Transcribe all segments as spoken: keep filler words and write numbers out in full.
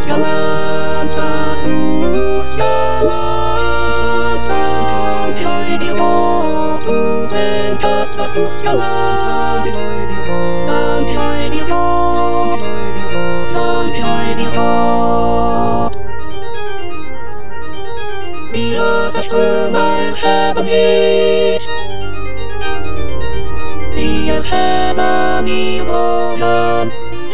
jalan, terus jalan, sampai di waktu pentas terus jalan, sampai di waktu, sampai di waktu. Bila sesuai habis, dia habis bosan.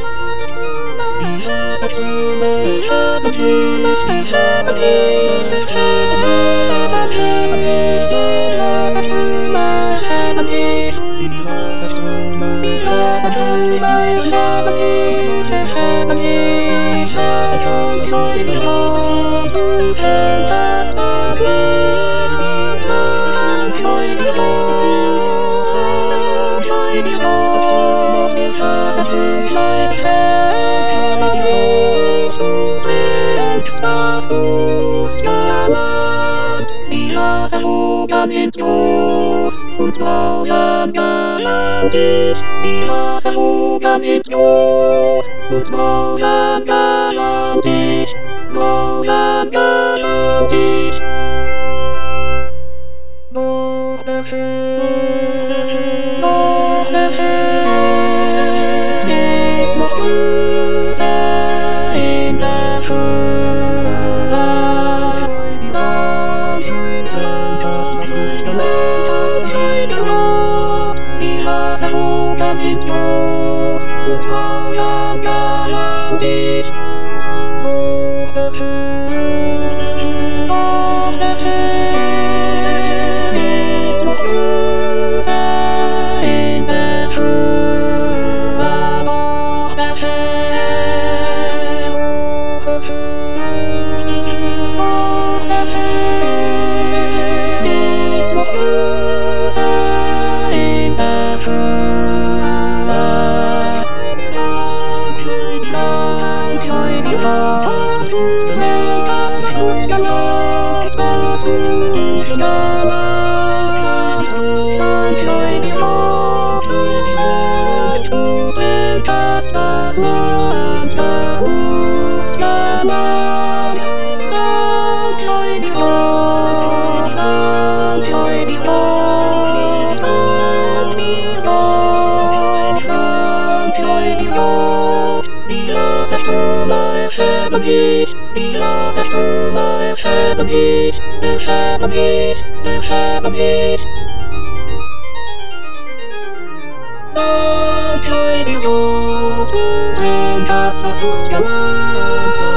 Bila semoga Dios untuk galantis, bila semoga Dios untuk galantis, mau galantis. Dios, untuk galantis. Bila sesuai habis, habis, habis. Sampai di waktu pentas terus jalan.